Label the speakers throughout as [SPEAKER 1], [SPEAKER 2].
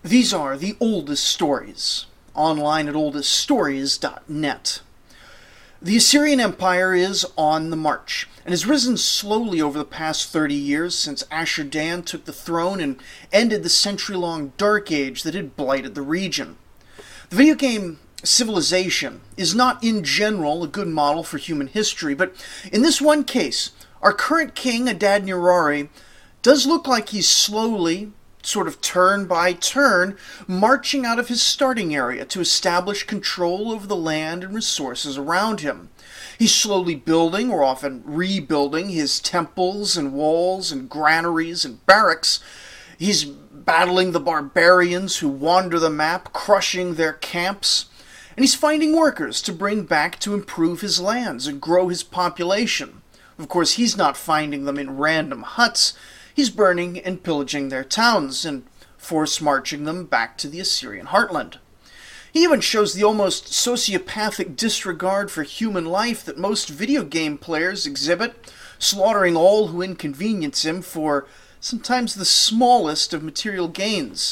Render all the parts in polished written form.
[SPEAKER 1] These are the oldest stories, online at oldeststories.net. The Assyrian Empire is on the march, and has risen slowly over the past 30 years since Ashur-dan took the throne and ended the century-long Dark Age that had blighted the region. The video game Civilization is not in general a good model for human history, but in this one case, our current king, Adad-nirari, does look like he's slowly, sort of turn by turn, marching out of his starting area to establish control over the land and resources around him. He's slowly building, or often rebuilding, his temples and walls and granaries and barracks. He's battling the barbarians who wander the map, crushing their camps. And he's finding workers to bring back to improve his lands and grow his population. Of course, he's not finding them in random huts. He's burning and pillaging their towns and force-marching them back to the Assyrian heartland. He even shows the almost sociopathic disregard for human life that most video game players exhibit, slaughtering all who inconvenience him for sometimes the smallest of material gains.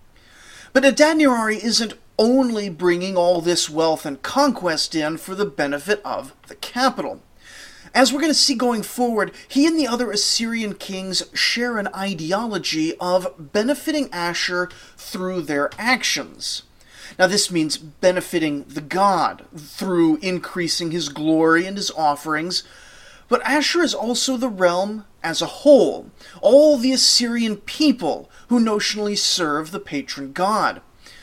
[SPEAKER 1] But Adad-nirari isn't only bringing all this wealth and conquest in for the benefit of the capital. As we're going to see going forward, he and the other Assyrian kings share an ideology of benefiting Ashur through their actions. Now this means benefiting the god through increasing his glory and his offerings, but Ashur is also the realm as a whole, all the Assyrian people who notionally serve the patron god.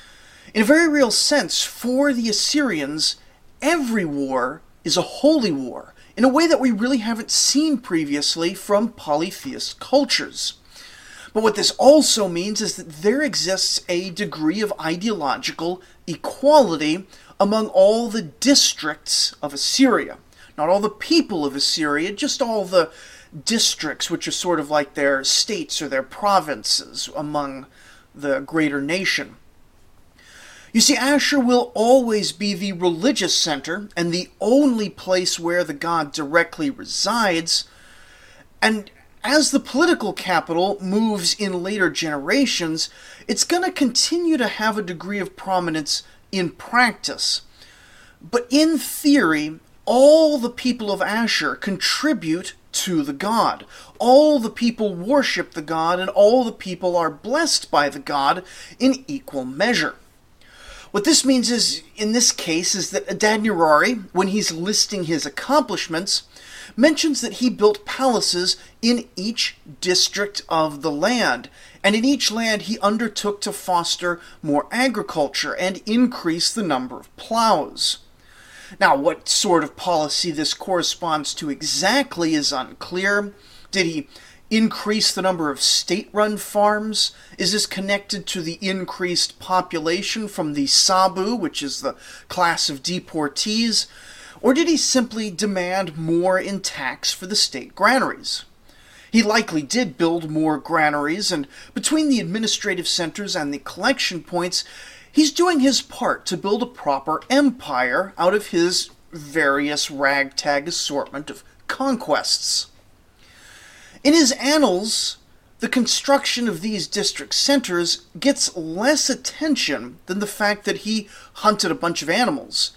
[SPEAKER 1] In a very real sense, for the Assyrians, every war is a holy war, in a way that we really haven't seen previously from polytheist cultures. But what this also means is that there exists a degree of ideological equality among all the districts of Assyria. Not all the people of Assyria, just all the districts, which are sort of like their states or their provinces among the greater nation. You see, Ashur will always be the religious center and the only place where the god directly resides, and as the political capital moves in later generations, it's going to continue to have a degree of prominence in practice. But in theory, all the people of Ashur contribute to the god. All the people worship the god, and all the people are blessed by the god in equal measure. What this means is, in this case, is that Adad-nirari, when he's listing his accomplishments, mentions that he built palaces in each district of the land, and in each land he undertook to foster more agriculture and increase the number of plows. Now, what sort of policy this corresponds to exactly is unclear. Did he increase the number of state-run farms? Is this connected to the increased population from the Sabu, which is the class of deportees? Or did he simply demand more in tax for the state granaries? He likely did build more granaries, and between the administrative centers and the collection points, he's doing his part to build a proper empire out of his various ragtag assortment of conquests. In his annals, the construction of these district centers gets less attention than the fact that he hunted a bunch of animals: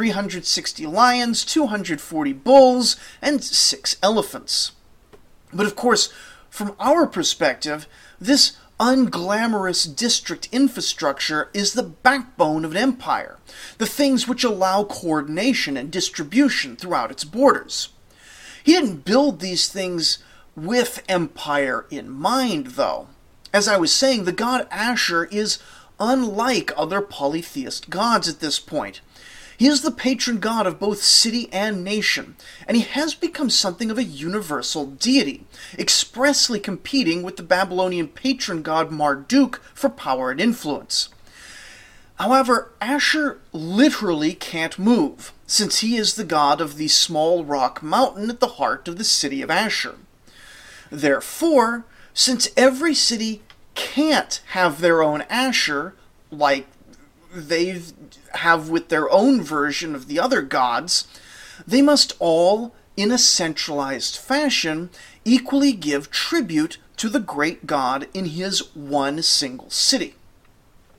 [SPEAKER 1] 360 lions, 240 bulls, and 6 elephants. But of course, from our perspective, this unglamorous district infrastructure is the backbone of an empire, the things which allow coordination and distribution throughout its borders. He didn't build these things with empire in mind, though. As I was saying, the god Ashur is unlike other polytheist gods at this point. He is the patron god of both city and nation, and he has become something of a universal deity, expressly competing with the Babylonian patron god Marduk for power and influence. However, Ashur literally can't move, since he is the god of the small rock mountain at the heart of the city of Ashur. Therefore, since every city can't have their own Ashur, like they have with their own version of the other gods, they must all, in a centralized fashion, equally give tribute to the great god in his one single city.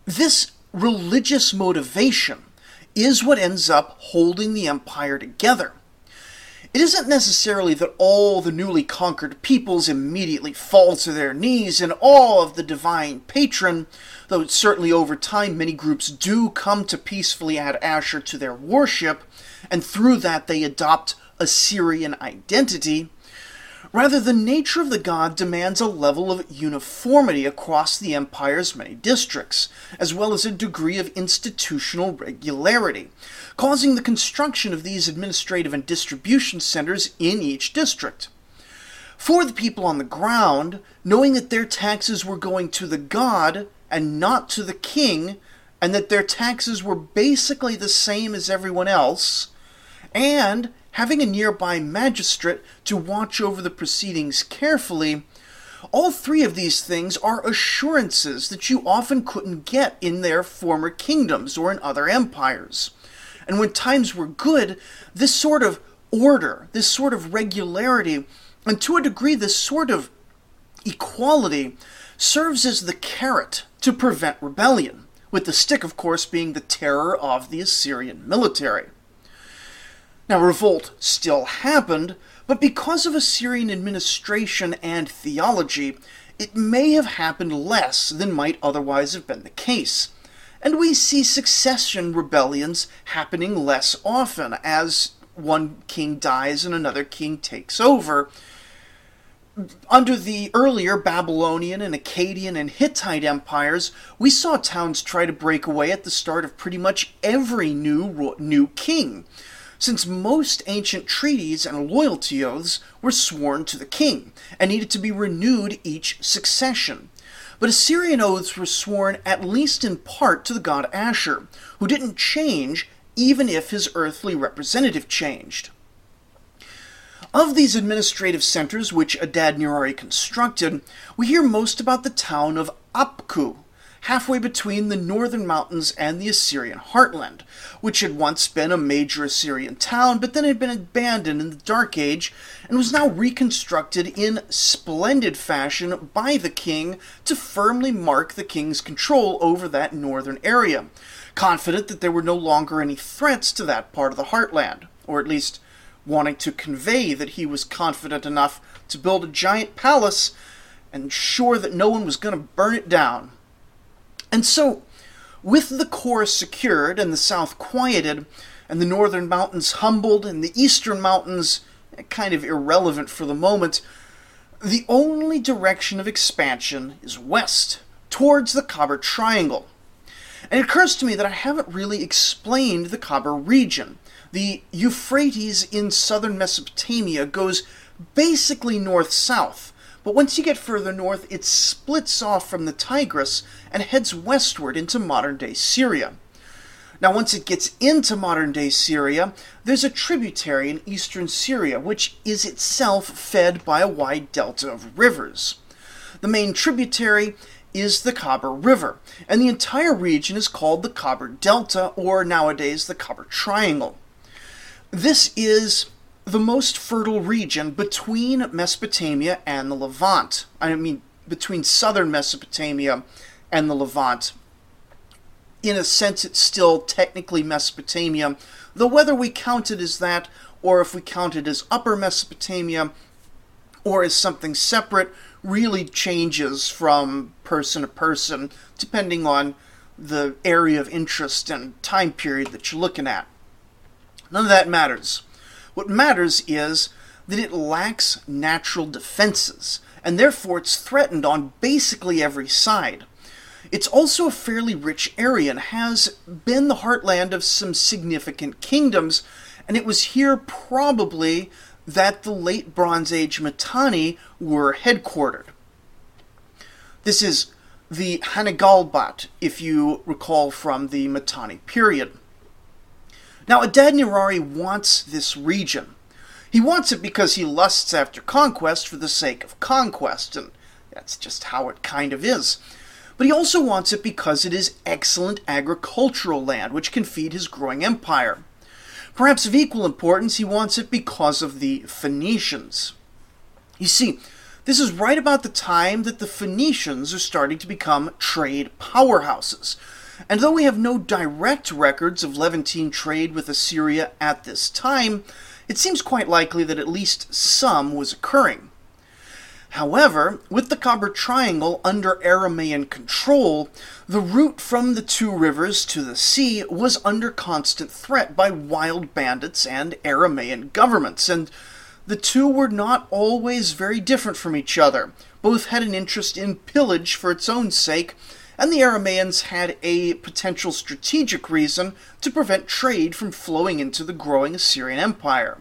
[SPEAKER 1] This religious motivation is what ends up holding the empire together. It isn't necessarily that all the newly conquered peoples immediately fall to their knees in awe of the divine patron, though certainly over time many groups do come to peacefully add Ashur to their worship, and through that they adopt Assyrian identity. Rather, the nature of the god demands a level of uniformity across the empire's many districts, as well as a degree of institutional regularity, causing the construction of these administrative and distribution centers in each district. For the people on the ground, knowing that their taxes were going to the god and not to the king, and that their taxes were basically the same as everyone else, and having a nearby magistrate to watch over the proceedings carefully, all three of these things are assurances that you often couldn't get in their former kingdoms or in other empires. And when times were good, this sort of order, this sort of regularity, and to a degree this sort of equality serves as the carrot to prevent rebellion, with the stick, of course, being the terror of the Assyrian military. Now, revolt still happened, but because of Assyrian administration and theology, it may have happened less than might otherwise have been the case. And we see succession rebellions happening less often as one king dies and another king takes over. Under the earlier Babylonian and Akkadian and Hittite empires, we saw towns try to break away at the start of pretty much every new king, since most ancient treaties and loyalty oaths were sworn to the king and needed to be renewed each succession. But Assyrian oaths were sworn at least in part to the god Ashur, who didn't change even if his earthly representative changed. Of these administrative centers which Adad-nirari constructed, we hear most about the town of Apku, halfway between the northern mountains and the Assyrian heartland, which had once been a major Assyrian town, but then had been abandoned in the Dark Age, and was now reconstructed in splendid fashion by the king to firmly mark the king's control over that northern area, confident that there were no longer any threats to that part of the heartland, or at least wanting to convey that he was confident enough to build a giant palace and sure that no one was going to burn it down. And so, with the core secured and the south quieted, and the northern mountains humbled and the eastern mountains kind of irrelevant for the moment, the only direction of expansion is west, towards the Khabar Triangle. And it occurs to me that I haven't really explained the Khabar region. The Euphrates in southern Mesopotamia goes basically north-south, but once you get further north, it splits off from the Tigris and heads westward into modern-day Syria. Now, once it gets into modern-day Syria, there's a tributary in eastern Syria, which is itself fed by a wide delta of rivers. The main tributary is the Khabar River, and the entire region is called the Khabar Delta, or nowadays the Khabar Triangle. This is the most fertile region between Mesopotamia and the Levant. I mean, between southern Mesopotamia and the Levant. In a sense, it's still technically Mesopotamia, though whether we count it as that, or if we count it as Upper Mesopotamia, or as something separate, really changes from person to person, depending on the area of interest and time period that you're looking at. None of that matters. What matters is that it lacks natural defenses, and therefore it's threatened on basically every side. It's also a fairly rich area and has been the heartland of some significant kingdoms, and it was here probably that the late Bronze Age Mitanni were headquartered. This is the Hanagalbat, if you recall from the Mitanni period. Now, Adad-nirari wants this region. He wants it because he lusts after conquest for the sake of conquest, and that's just how it kind of is. But he also wants it because it is excellent agricultural land, which can feed his growing empire. Perhaps of equal importance, he wants it because of the Phoenicians. You see, This is right about the time that the Phoenicians are starting to become trade powerhouses. And though we have no direct records of Levantine trade with Assyria at this time, it seems quite likely that at least some was occurring. However, with the Khabur Triangle under Aramaean control, the route from the two rivers to the sea was under constant threat by wild bandits and Aramaean governments, and the two were not always very different from each other. Both had an interest in pillage for its own sake, and the Aramaeans had a potential strategic reason to prevent trade from flowing into the growing Assyrian Empire.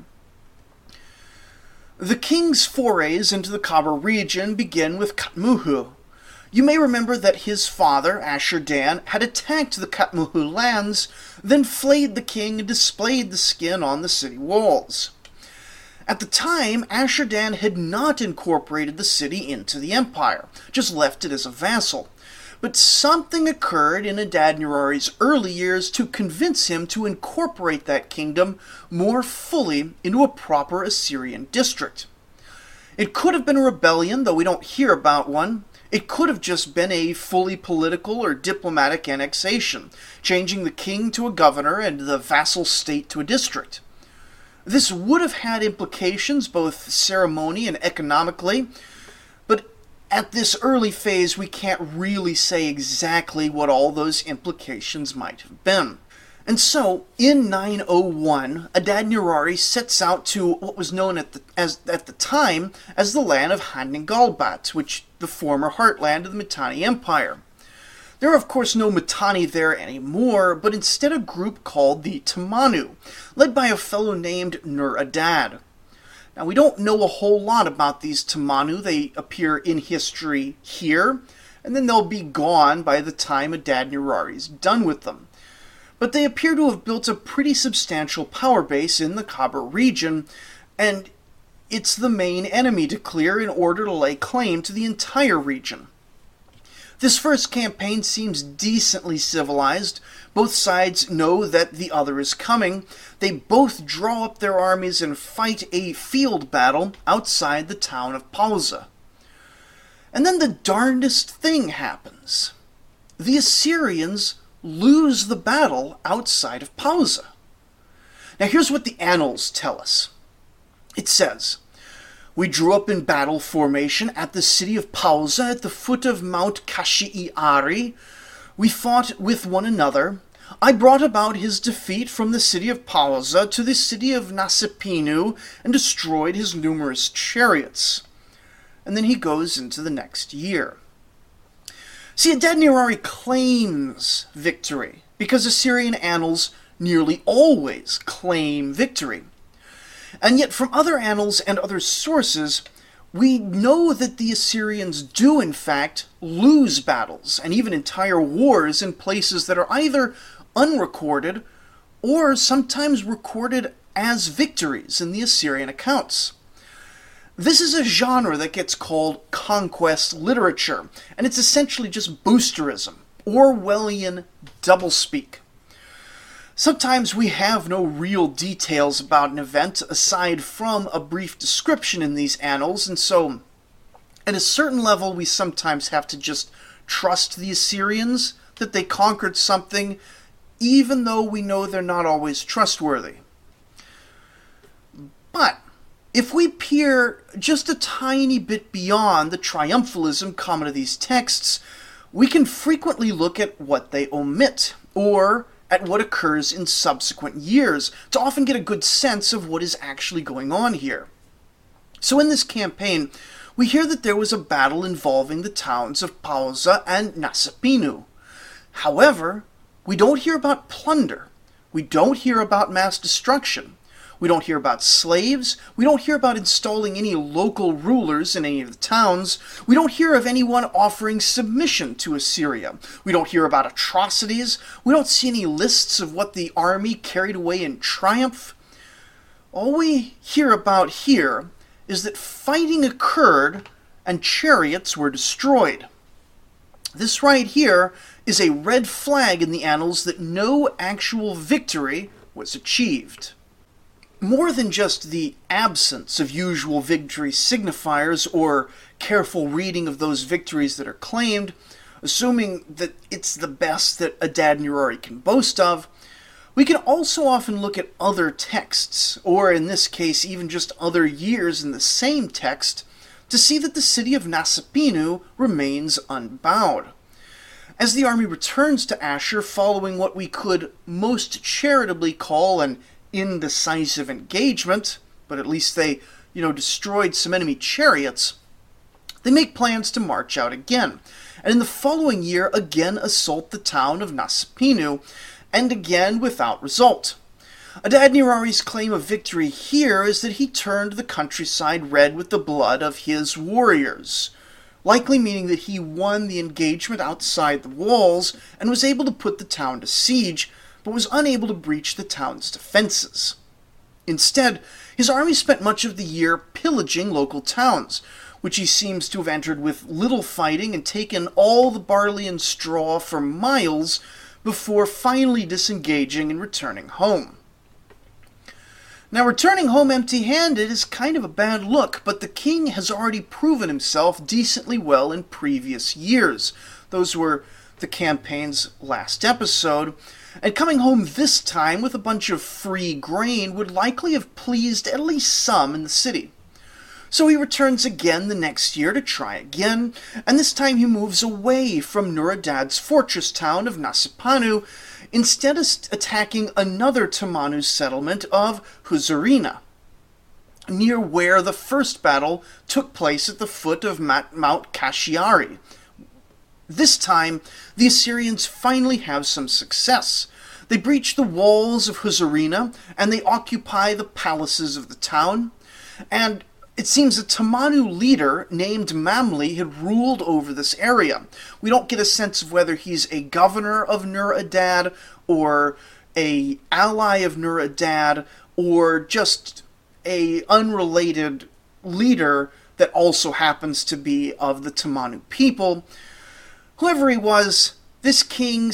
[SPEAKER 1] The king's forays into the Khabur region begin with Katmuhu. You may remember that his father, Ashur-dan, had attacked the Katmuhu lands, then flayed the king and displayed the skin on the city walls. At the time, Ashur-dan had not incorporated the city into the empire, just left it as a vassal. But something occurred in Adad-nirari's early years to convince him to incorporate that kingdom more fully into a proper Assyrian district. It could have been a rebellion, though we don't hear about one. It could have just been a fully political or diplomatic annexation, changing the king to a governor and the vassal state to a district. This would have had implications both ceremonially and economically, but at this early phase we can't really say exactly what all those implications might have been. And so, in 901, Adad-nirari sets out to what was known at the time as the land of Hanningalbat, which the former heartland of the Mitanni Empire. There are of course no Mitanni there anymore, but instead a group called the Tamanu, led by a fellow named Nur-Adad. Now we don't know a whole lot about these Tamanu. They appear in history here, and then they'll be gone by the time Adad-nirari's done with them. But they appear to have built a pretty substantial power base in the Khabur region, and it's the main enemy to clear in order to lay claim to the entire region. This first campaign seems decently civilized. Both sides know that the other is coming. They both draw up their armies and fight a field battle outside the town of Pausa. And then the darndest thing happens. The Assyrians lose the battle outside of Pausa. Now here's what the annals tell us. It says, "We drew up in battle formation at the city of Pausa at the foot of Mount Kashi'ari. We fought with one another. I brought about his defeat from the city of Pausa to the city of Nasipinu and destroyed his numerous chariots." And then he goes into the next year. See, Adad-nirari claims victory, because Assyrian annals nearly always claim victory. And yet from other annals and other sources, we know that the Assyrians do in fact lose battles, and even entire wars in places that are either unrecorded or sometimes recorded as victories in the Assyrian accounts. This is a genre that gets called conquest literature, and it's essentially just boosterism, Orwellian doublespeak. Sometimes we have no real details about an event aside from a brief description in these annals, and so at a certain level we sometimes have to just trust the Assyrians that they conquered something, even though we know they're not always trustworthy. But if we peer just a tiny bit beyond the triumphalism common to these texts, we can frequently look at what they omit, or at what occurs in subsequent years, to often get a good sense of what is actually going on here. So in this campaign, we hear that there was a battle involving the towns of Pausa and Nasipinu. However, we don't hear about plunder. We don't hear about mass destruction. We don't hear about slaves. We don't hear about installing any local rulers in any of the towns. We don't hear of anyone offering submission to Assyria. We don't hear about atrocities. We don't see any lists of what the army carried away in triumph. All we hear about here is that fighting occurred and chariots were destroyed. This right here is a red flag in the annals that no actual victory was achieved. more than just the absence of usual victory signifiers or careful reading of those victories that are claimed, assuming that it's the best that Adad-nirari can boast of, we can also often look at other texts, or in this case even just other years in the same text, to see that the city of Nasipinu remains unbowed. As the army returns to Ashur following what we could most charitably call an indecisive engagement, but at least they, destroyed some enemy chariots, they make plans to march out again, and in the following year again assault the town of Nasipinu, and again without result. Adad-nirari's claim of victory here is that he turned the countryside red with the blood of his warriors, likely meaning that he won the engagement outside the walls and was able to put the town to siege, but was unable to breach the town's defenses. Instead, his army spent much of the year pillaging local towns, which he seems to have entered with little fighting and taken all the barley and straw for miles before finally disengaging and returning home. Now, returning home empty-handed is kind of a bad look, but the king has already proven himself decently well in previous years. Those were the campaign's last episode, and coming home this time with a bunch of free grain would likely have pleased at least some in the city. So he returns again the next year to try again, and this time he moves away from Nur-Adad's fortress town of Nasipanu, instead of attacking another Tamanu settlement of Huzarina, near where the first battle took place at the foot of Mount Kashiari. This time, the Assyrians finally have some success. They breach the walls of Huzarina, and they occupy the palaces of the town, and it seems a Tamanu leader named Mamli had ruled over this area. We don't get a sense of whether he's a governor of Nur-Adad or a ally of Nur-Adad or just a unrelated leader that also happens to be of the Tamanu people. Whoever he was, this king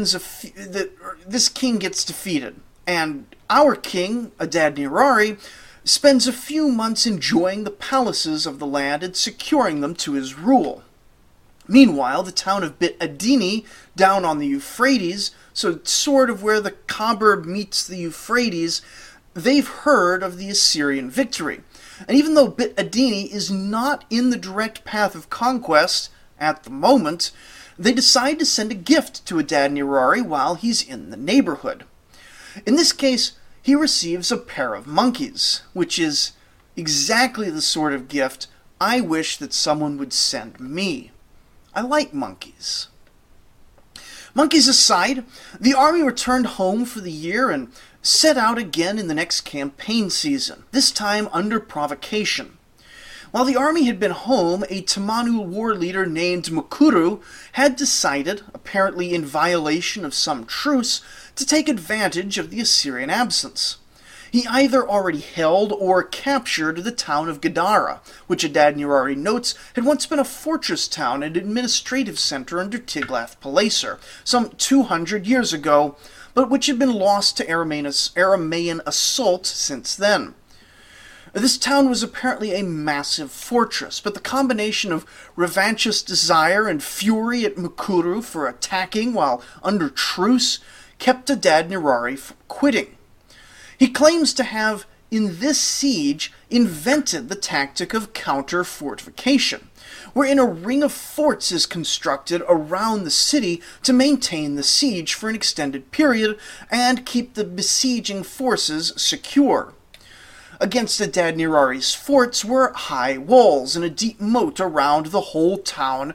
[SPEAKER 1] gets defeated, and our king, Adad-nirari, spends a few months enjoying the palaces of the land and securing them to his rule. Meanwhile, the town of Bit Adini, down on the Euphrates, so sort of where the Khabur meets the Euphrates, they've heard of the Assyrian victory. And even though Bit Adini is not in the direct path of conquest at the moment, they decide to send a gift to Adad-nirari while he's in the neighborhood. In this case, he receives a pair of monkeys, which is exactly the sort of gift I wish that someone would send me. I like monkeys. Monkeys aside, the army returned home for the year and set out again in the next campaign season, this time under provocation. While the army had been home, a Tamanu war leader named Mukuru had decided, apparently in violation of some truce, to take advantage of the Assyrian absence. He either already held or captured the town of Gadara, which Adad-nirari notes had once been a fortress town and administrative center under Tiglath-Pileser, some 200 years ago, but which had been lost to Aramaean assault since then. This town was apparently a massive fortress, but the combination of revanchist desire and fury at Mukuru for attacking while under truce kept Adad-nirari from quitting. He claims to have, in this siege, invented the tactic of counter-fortification, wherein a ring of forts is constructed around the city to maintain the siege for an extended period and keep the besieging forces secure. Against Adad-nirari's forts were high walls and a deep moat around the whole town.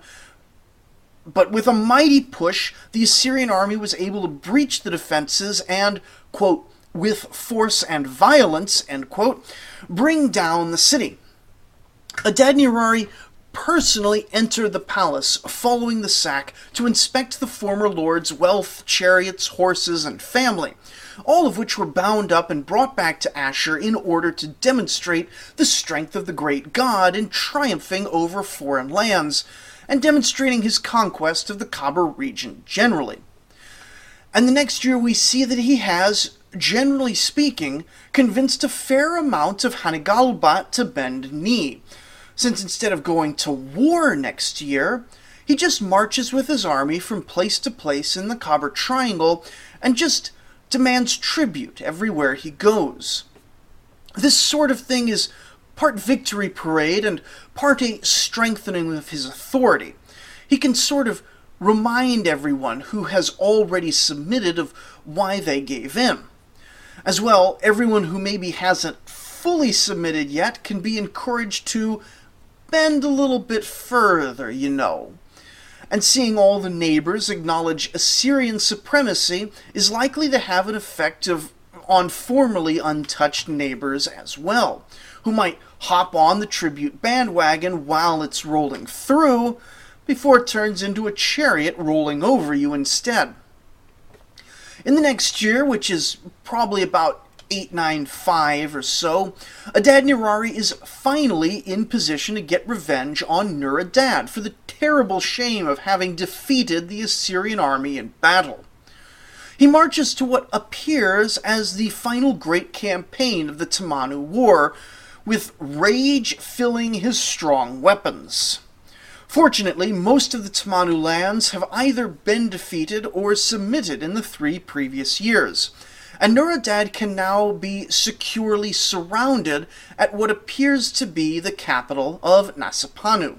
[SPEAKER 1] But with a mighty push, the Assyrian army was able to breach the defenses and, quote, with force and violence, end quote, bring down the city. Adad-nirari personally entered the palace following the sack to inspect the former lord's wealth, chariots, horses, and family, all of which were bound up and brought back to Ashur in order to demonstrate the strength of the great god in triumphing over foreign lands, and demonstrating his conquest of the Khabur region generally. And the next year we see that he has generally speaking, convinced a fair amount of Hanigalbat to bend knee, since instead of going to war next year, he just marches with his army from place to place in the Khyber Triangle and just demands tribute everywhere he goes. This sort of thing is part victory parade and part a strengthening of his authority. He can sort of remind everyone who has already submitted of why they gave in. As well, everyone who maybe hasn't fully submitted yet can be encouraged to bend a little bit further, you know. And seeing all the neighbors acknowledge Assyrian supremacy is likely to have an effect on formerly untouched neighbors as well, who might hop on the tribute bandwagon while it's rolling through, before it turns into a chariot rolling over you instead. In the next year, which is probably about 895 or so, Adad-nirari is finally in position to get revenge on Nur-Adad for the terrible shame of having defeated the Assyrian army in battle. He marches to what appears as the final great campaign of the Tamanu War, with rage filling his strong weapons. Fortunately, most of the Tamanu lands have either been defeated or submitted in the 3 previous years, and Nur-Adad can now be securely surrounded at what appears to be the capital of Nasipanu.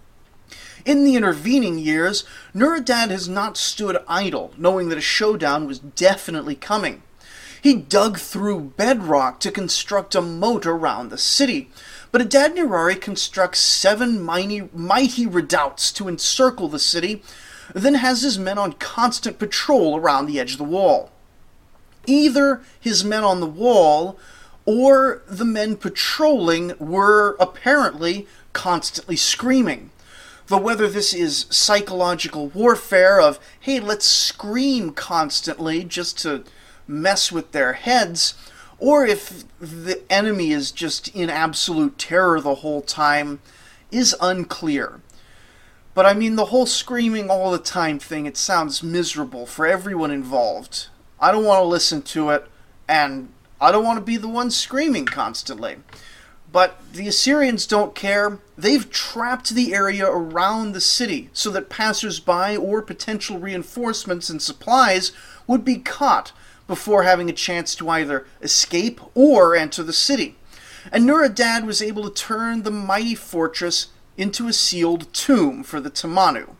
[SPEAKER 1] In the intervening years, Nur-Adad has not stood idle, knowing that a showdown was definitely coming. He dug through bedrock to construct a moat around the city, but Adad-nirari constructs 7 mighty redoubts to encircle the city, then has his men on constant patrol around the edge of the wall. Either his men on the wall or the men patrolling were apparently constantly screaming. Though whether this is psychological warfare of, hey, let's scream constantly just to mess with their heads, or if the enemy is just in absolute terror the whole time, is unclear. But I mean, the whole screaming all the time thing, it sounds miserable for everyone involved. I don't want to listen to it, and I don't want to be the one screaming constantly. But the Assyrians don't care. They've trapped the area around the city so that passers-by or potential reinforcements and supplies would be caught before having a chance to either escape or enter the city. And Nur-Adad was able to turn the mighty fortress into a sealed tomb for the Tamanu.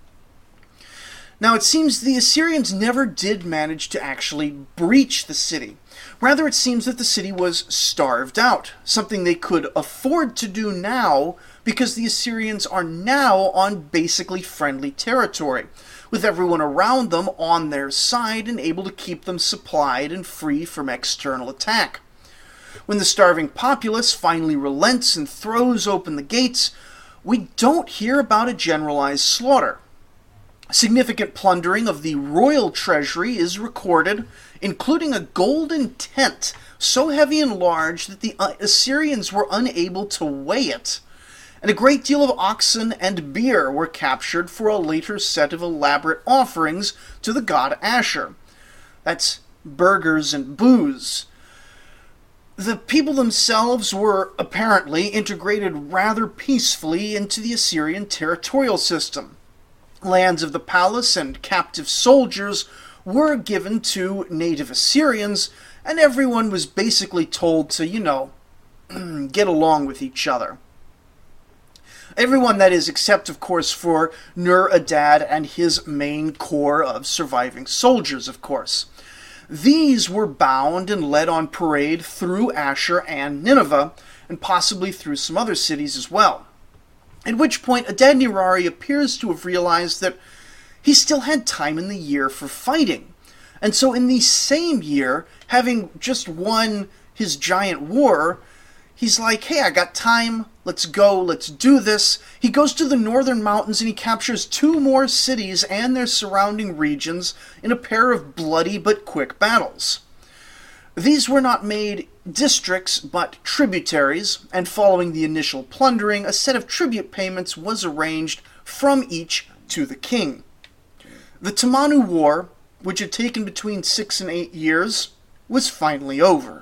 [SPEAKER 1] Now, it seems the Assyrians never did manage to actually breach the city. Rather, it seems that the city was starved out, something they could afford to do now because the Assyrians are now on basically friendly territory, with everyone around them on their side and able to keep them supplied and free from external attack. When the starving populace finally relents and throws open the gates, we don't hear about a generalized slaughter. Significant plundering of the royal treasury is recorded, including a golden tent so heavy and large that the Assyrians were unable to weigh it, and a great deal of oxen and beer were captured for a later set of elaborate offerings to the god Ashur. That's burgers and booze. The people themselves were apparently integrated rather peacefully into the Assyrian territorial system. Lands of the palace and captive soldiers were given to native Assyrians, and everyone was basically told to, get along with each other. Everyone, that is, except, of course, for Nur-Adad and his main core of surviving soldiers, of course. These were bound and led on parade through Ashur and Nineveh, and possibly through some other cities as well. At which point, Adad-nirari appears to have realized that he still had time in the year for fighting. And so in the same year, having just won his giant war, he's like, hey, I got time, let's go, let's do this. He goes to the northern mountains and he captures 2 more cities and their surrounding regions in a pair of bloody but quick battles. These were not made districts, but tributaries, and following the initial plundering, a set of tribute payments was arranged from each to the king. The Tamanu War, which had taken between 6 and 8 years, was finally over.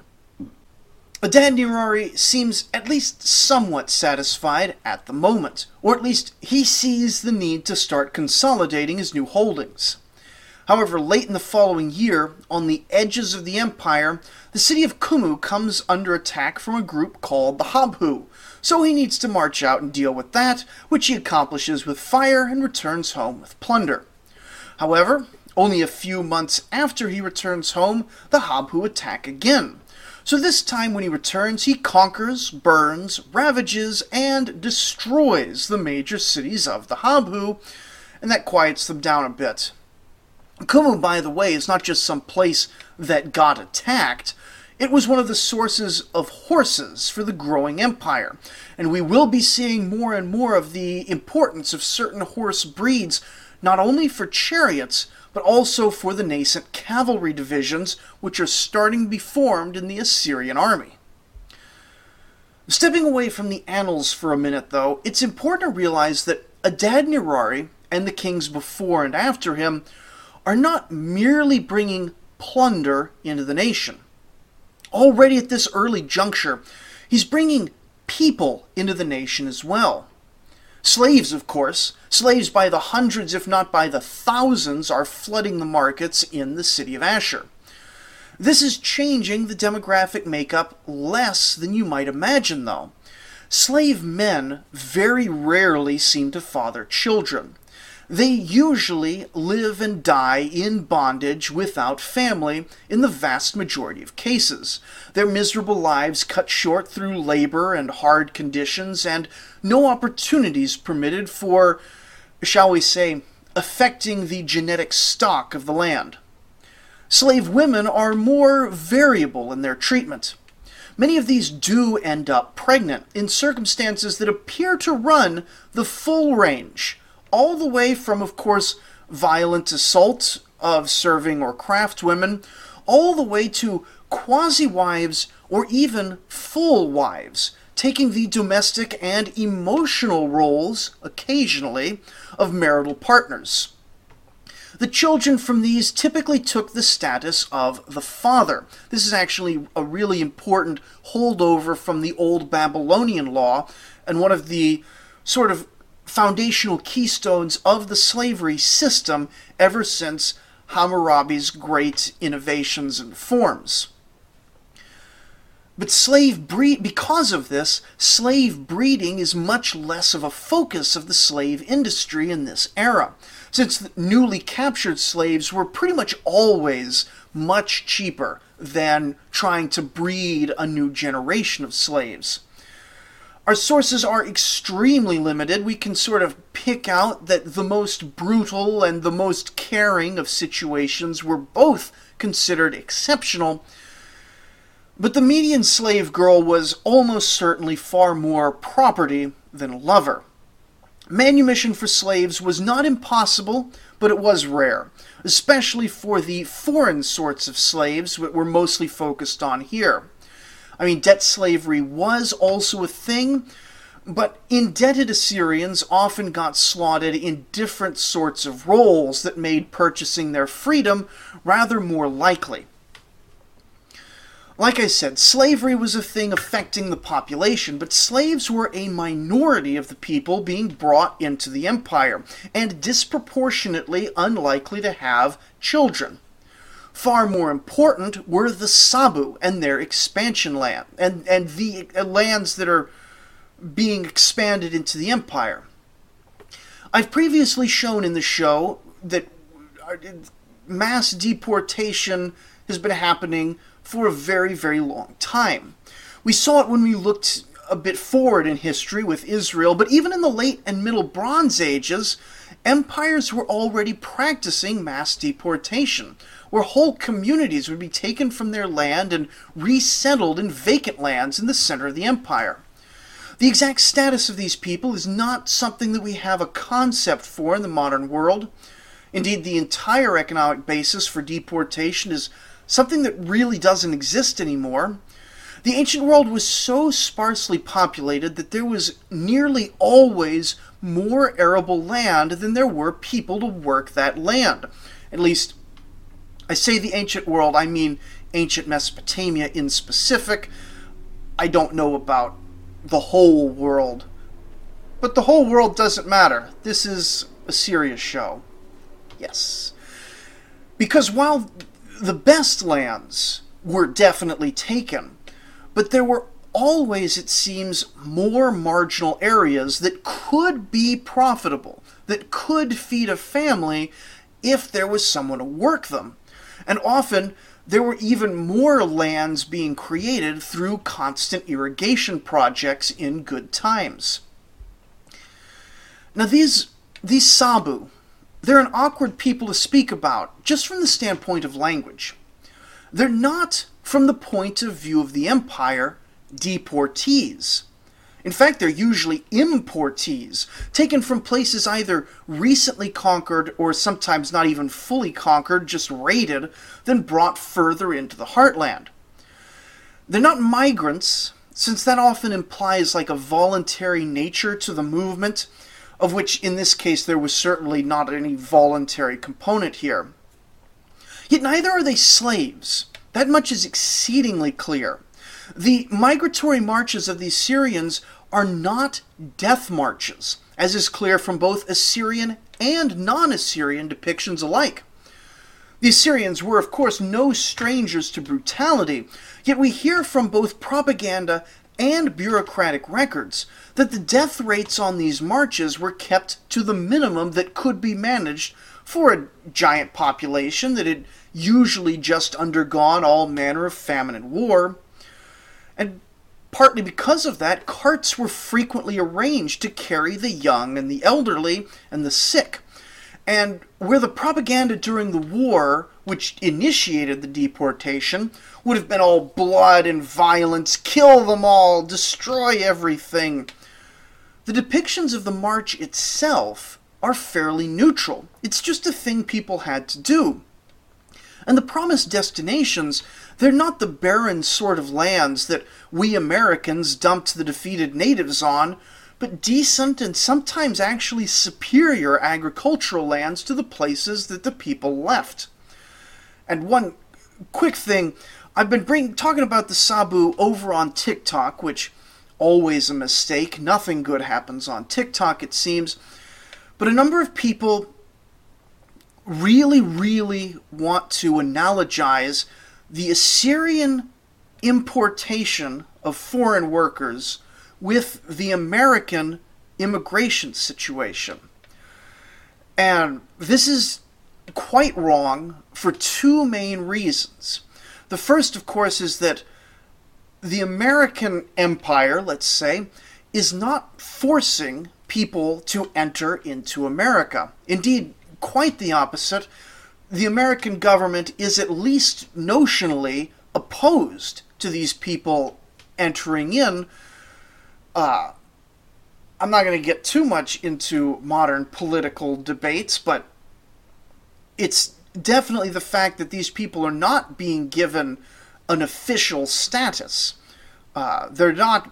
[SPEAKER 1] Adad-nirari seems at least somewhat satisfied at the moment, or at least he sees the need to start consolidating his new holdings. However, late in the following year, on the edges of the empire, the city of Kumu comes under attack from a group called the Habhu, so he needs to march out and deal with that, which he accomplishes with fire and returns home with plunder. However, only a few months after he returns home, the Habhu attack again. So this time when he returns, he conquers, burns, ravages, and destroys the major cities of the Habhu, and that quiets them down a bit. Kumu, by the way, is not just some place that got attacked. It was one of the sources of horses for the growing empire, and we will be seeing more and more of the importance of certain horse breeds, not only for chariots, but also for the nascent cavalry divisions, which are starting to be formed in the Assyrian army. Stepping away from the annals for a minute, though, it's important to realize that Adad-nirari and the kings before and after him are not merely bringing plunder into the nation. Already at this early juncture, he's bringing people into the nation as well. Slaves, of course, slaves by the hundreds, if not by the thousands, are flooding the markets in the city of Ashur. This is changing the demographic makeup less than you might imagine, though. Slave men very rarely seem to father children. They usually live and die in bondage without family in the vast majority of cases. Their miserable lives cut short through labor and hard conditions, and no opportunities permitted for, shall we say, affecting the genetic stock of the land. Slave women are more variable in their treatment. Many of these do end up pregnant in circumstances that appear to run the full range, all the way from, of course, violent assault of serving or craft women, all the way to quasi-wives or even full wives, taking the domestic and emotional roles, occasionally, of marital partners. The children from these typically took the status of the father. This is actually a really important holdover from the old Babylonian law, and one of the sort of foundational keystones of the slavery system ever since Hammurabi's great innovations and reforms. But because of this, slave breeding is much less of a focus of the slave industry in this era, since newly captured slaves were pretty much always much cheaper than trying to breed a new generation of slaves. Our sources are extremely limited. We can sort of pick out that the most brutal and the most caring of situations were both considered exceptional, but the median slave girl was almost certainly far more property than lover. Manumission for slaves was not impossible, but it was rare, especially for the foreign sorts of slaves that we're mostly focused on here. I mean, debt slavery was also a thing, but indebted Assyrians often got slotted in different sorts of roles that made purchasing their freedom rather more likely. Like I said, slavery was a thing affecting the population, but slaves were a minority of the people being brought into the empire, and disproportionately unlikely to have children. Far more important were the Sabu and their expansion land, and the lands that are being expanded into the empire. I've previously shown in the show that mass deportation has been happening for a very, very long time. We saw it when we looked a bit forward in history with Israel, but even in the late and middle Bronze Ages, empires were already practicing mass deportation, where whole communities would be taken from their land and resettled in vacant lands in the center of the empire. The exact status of these people is not something that we have a concept for in the modern world. Indeed, the entire economic basis for deportation is something that really doesn't exist anymore. The ancient world was so sparsely populated that there was nearly always more arable land than there were people to work that land. At least, I say the ancient world, I mean ancient Mesopotamia in specific. I don't know about the whole world. But the whole world doesn't matter. This is a serious show. Yes. Because while the best lands were definitely taken, but there were always, it seems, more marginal areas that could be profitable, that could feed a family if there was someone to work them. And often, there were even more lands being created through constant irrigation projects in good times. Now these Sabu, they're an awkward people to speak about, just from the standpoint of language. They're not, from the point of view of the empire, deportees. In fact, they're usually importees, taken from places either recently conquered or sometimes not even fully conquered, just raided, then brought further into the heartland. They're not migrants, since that often implies like a voluntary nature to the movement, of which in this case there was certainly not any voluntary component here. Yet neither are they slaves. That much is exceedingly clear. The migratory marches of the Assyrians are not death marches, as is clear from both Assyrian and non-Assyrian depictions alike. The Assyrians were, of course, no strangers to brutality, yet we hear from both propaganda and bureaucratic records that the death rates on these marches were kept to the minimum that could be managed for a giant population that had usually just undergone all manner of famine and war. And partly because of that, carts were frequently arranged to carry the young and the elderly and the sick. And where the propaganda during the war, which initiated the deportation, would have been all blood and violence, kill them all, destroy everything, the depictions of the march itself are fairly neutral. It's just a thing people had to do. And the promised destinations, they're not the barren sort of lands that we Americans dumped the defeated natives on, but decent and sometimes actually superior agricultural lands to the places that the people left. And one quick thing, I've been talking about the Sabu over on TikTok, which always a mistake. Nothing good happens on TikTok, it seems. But a number of people really want to analogize the Assyrian importation of foreign workers with the American immigration situation. And this is quite wrong for two main reasons. The first, of course, is that the American empire, let's say, is not forcing people to enter into America. Indeed, quite the opposite. The American government is at least notionally opposed to these people entering in. I'm not going to get too much into modern political debates, but it's definitely the fact that these people are not being given an official status. They're not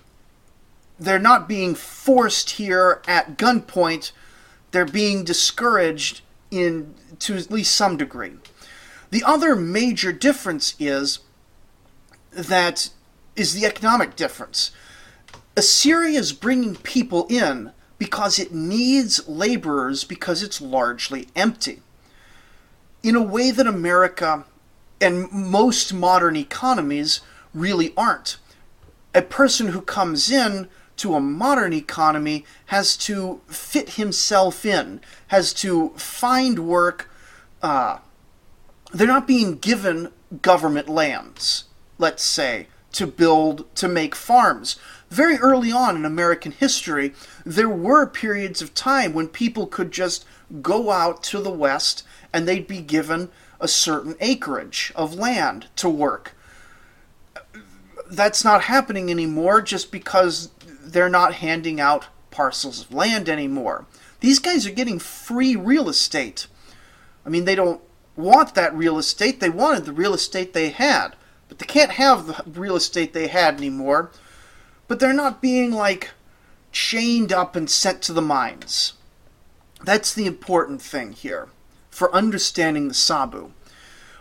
[SPEAKER 1] being forced here at gunpoint. They're being discouraged to at least some degree. The other major difference is the economic difference. Assyria is bringing people in because it needs laborers because it's largely empty. In a way that America and most modern economies really aren't. A person who comes in to a modern economy has to fit himself in, has to find work. They're not being given government lands, let's say, to make farms. Very early on in American history, there were periods of time when people could just go out to the West and they'd be given a certain acreage of land to work. That's not happening anymore just because they're not handing out parcels of land anymore. These guys are getting free real estate. I mean, they don't want that real estate. They wanted the real estate they had. But they can't have the real estate they had anymore. But they're not being, chained up and sent to the mines. That's the important thing here for understanding the Sabu.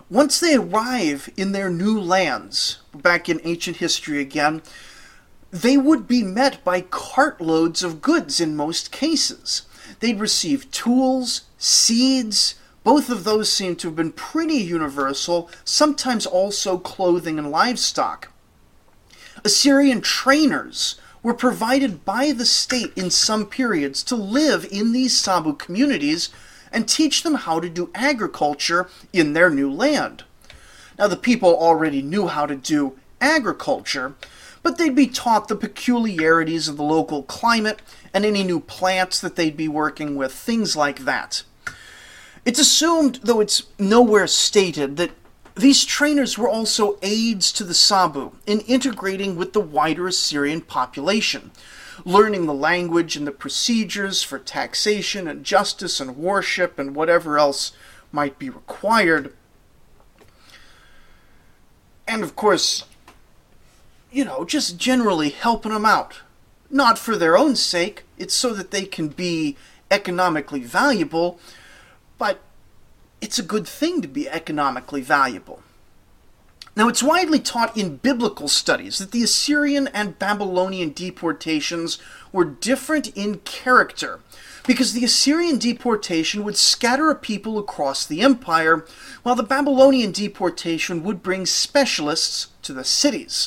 [SPEAKER 1] Once they arrive in their new lands, back in ancient history again, they would be met by cartloads of goods in most cases. They'd receive tools, seeds. Both of those seem to have been pretty universal, sometimes also clothing and livestock. Assyrian trainers were provided by the state in some periods to live in these Sabu communities and teach them how to do agriculture in their new land. Now, the people already knew how to do agriculture, but they'd be taught the peculiarities of the local climate and any new plants that they'd be working with, things like that. It's assumed, though it's nowhere stated, that these trainers were also aides to the Sabu in integrating with the wider Assyrian population, learning the language and the procedures for taxation and justice and worship and whatever else might be required. And of course, just generally helping them out. Not for their own sake, it's so that they can be economically valuable, but it's a good thing to be economically valuable. Now, it's widely taught in biblical studies that the Assyrian and Babylonian deportations were different in character, because the Assyrian deportation would scatter a people across the empire, while the Babylonian deportation would bring specialists to the cities.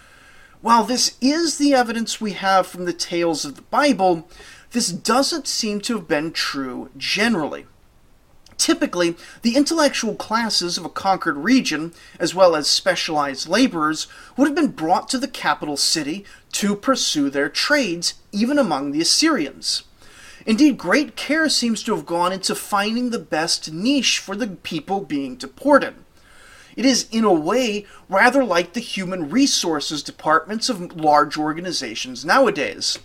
[SPEAKER 1] While this is the evidence we have from the tales of the Bible, this doesn't seem to have been true generally. Typically, the intellectual classes of a conquered region, as well as specialized laborers, would have been brought to the capital city to pursue their trades, even among the Assyrians. Indeed, great care seems to have gone into finding the best niche for the people being deported. It is, in a way, rather like the human resources departments of large organizations nowadays.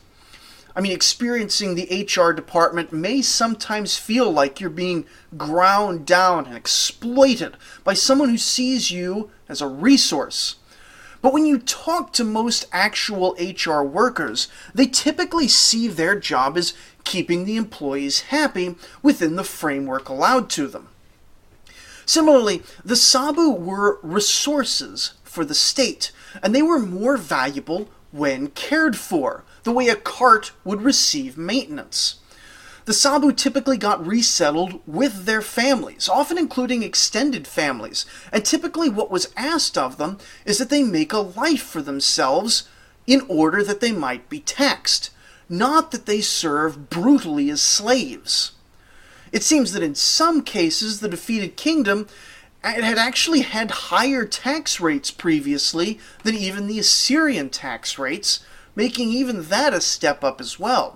[SPEAKER 1] Experiencing the HR department may sometimes feel like you're being ground down and exploited by someone who sees you as a resource. But when you talk to most actual HR workers, they typically see their job as keeping the employees happy within the framework allowed to them. Similarly, the Sabu were resources for the state, and they were more valuable when cared for, the way a cart would receive maintenance. The Sabu typically got resettled with their families, often including extended families, and typically what was asked of them is that they make a life for themselves in order that they might be taxed, not that they serve brutally as slaves. It seems that in some cases the defeated kingdom had actually had higher tax rates previously than even the Assyrian tax rates, making even that a step up as well.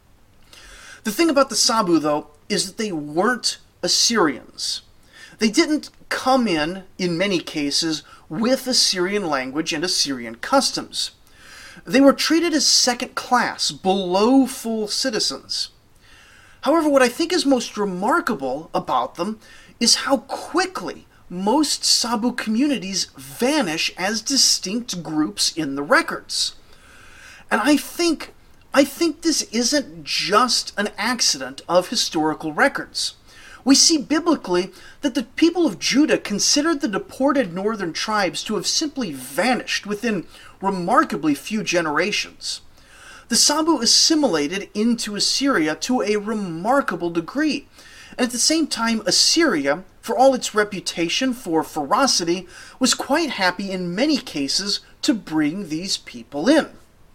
[SPEAKER 1] The thing about the Sabu, though, is that they weren't Assyrians. They didn't come in many cases, with Assyrian language and Assyrian customs. They were treated as second class, below full citizens. However, what I think is most remarkable about them is how quickly most Sabu communities vanish as distinct groups in the records. And I think this isn't just an accident of historical records. We see biblically that the people of Judah considered the deported northern tribes to have simply vanished within remarkably few generations. The Sabu assimilated into Assyria to a remarkable degree, and at the same time Assyria, for all its reputation for ferocity, was quite happy in many cases to bring these people in.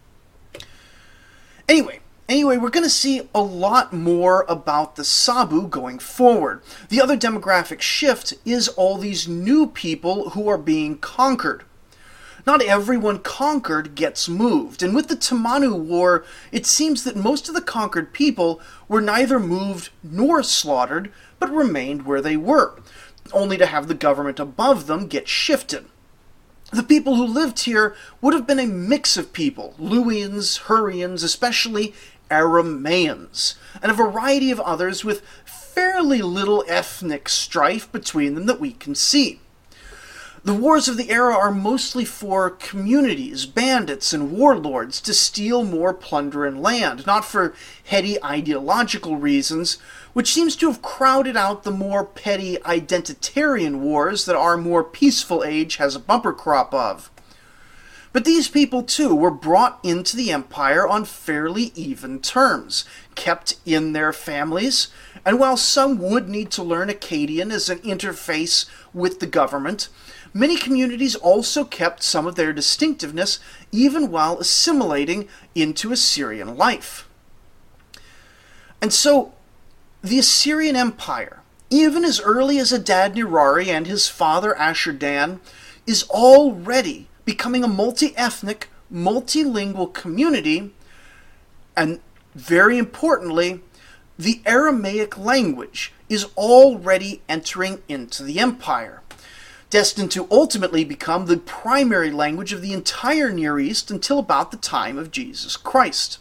[SPEAKER 1] Anyway, we're going to see a lot more about the Sabu going forward. The other demographic shift is all these new people who are being conquered. Not everyone conquered gets moved, and with the Tamanu War, it seems that most of the conquered people were neither moved nor slaughtered, but remained where they were, only to have the government above them get shifted. The people who lived here would have been a mix of people, Luwians, Hurrians, especially Aramaeans, and a variety of others with fairly little ethnic strife between them that we can see. The wars of the era are mostly for communities, bandits, and warlords to steal more plunder and land, not for heady ideological reasons, which seems to have crowded out the more petty identitarian wars that our more peaceful age has a bumper crop of. But these people, too, were brought into the empire on fairly even terms, kept in their families, and while some would need to learn Akkadian as an interface with the government, many communities also kept some of their distinctiveness even while assimilating into Assyrian life. And so, the Assyrian Empire, even as early as Adad-nirari and his father Ashur-dan, is already becoming a multi-ethnic, multilingual community, and very importantly, the Aramaic language is already entering into the empire, destined to ultimately become the primary language of the entire Near East until about the time of Jesus Christ.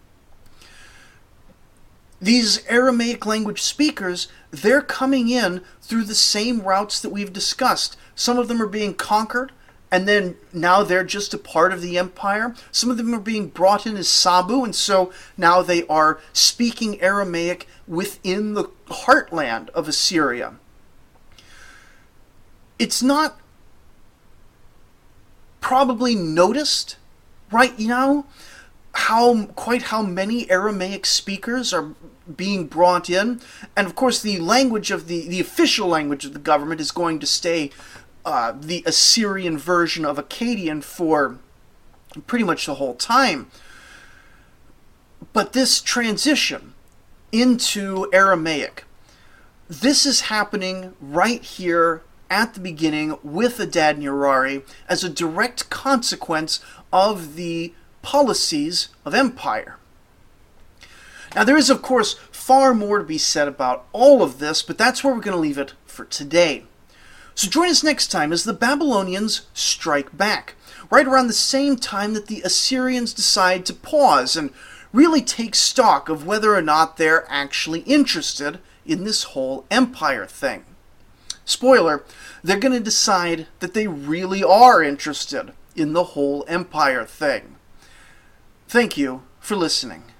[SPEAKER 1] These Aramaic language speakers, they're coming in through the same routes that we've discussed. Some of them are being conquered, and then now they're just a part of the empire. Some of them are being brought in as Sabu, and so now they are speaking Aramaic within the heartland of Assyria. It's not probably noticed right now how many Aramaic speakers are being brought in, and of course the language of the official language of the government is going to stay the Assyrian version of Akkadian for pretty much the whole time. But this transition into Aramaic, this is happening right here at the beginning with Adad-nirari as a direct consequence of the policies of empire. Now there is, of course, far more to be said about all of this, but that's where we're going to leave it for today. So join us next time as the Babylonians strike back, right around the same time that the Assyrians decide to pause and really take stock of whether or not they're actually interested in this whole empire thing. Spoiler, they're going to decide that they really are interested in the whole empire thing. Thank you for listening.